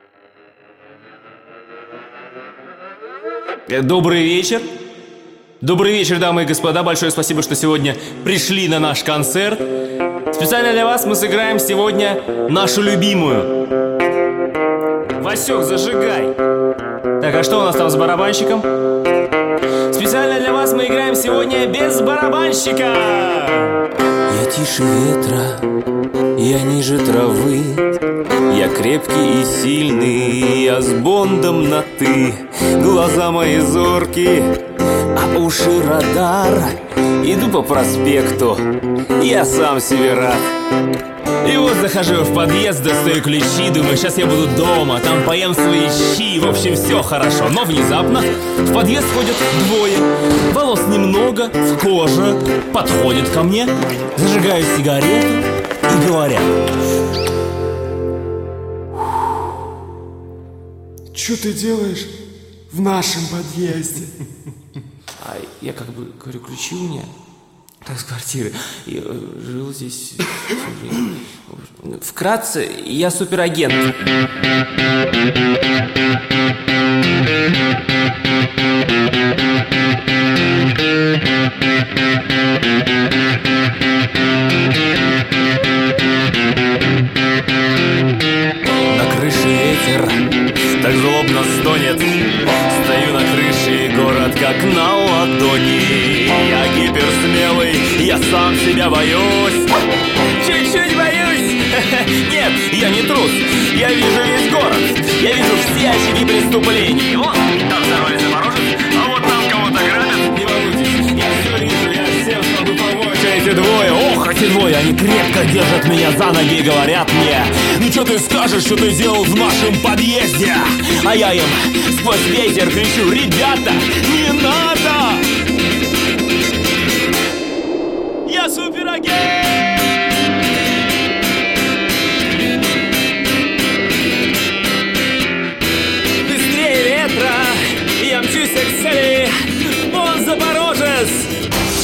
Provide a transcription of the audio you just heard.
Добрый вечер. Добрый вечер, дамы и господа. Большое спасибо, что сегодня пришли на наш концерт. Специально для вас мы сыграем сегодня нашу любимую. Васек, зажигай. Так, а что у нас там с барабанщиком? Специально для вас мы играем сегодня без барабанщика. Я тише ветра, я ниже травы, я крепкий и сильный, я с Бондом на «ты». Глаза мои зоркие, а уши радар. Иду по проспекту, я сам себе рад. И вот захожу в подъезд, достаю ключи, думаю, сейчас я буду дома, там поем свои щи, в общем, все хорошо. Но внезапно в подъезд ходят двое, волос немного, в коже, подходят ко мне, зажигают сигарету и говорят: что ты делаешь в нашем подъезде? А я как бы говорю, ключи у меня с квартиры. И жил здесь все время. Вкратце, я суперагент. На крыше ветер так злобно стонет. Стою на крыше, и город как на ладони. Я гиперсмелый, я сам себя боюсь. Чуть-чуть боюсь. Нет, я не трус. Я вижу весь город. Я вижу все очаги преступлений. Вон, там за роль заморожен, а вот там кого-то грабят. Не волнуйтесь, я все вижу, я всем смогу помочь. эти двое, ох, эти двое, они крепко держат меня за ноги и говорят мне: ну что ты скажешь, что ты делал в нашем подъезде? А я им сквозь ветер кричу: ребята, не надо! Я суперагент! Быстрее ветра, я мчусь к цели, он запорожец!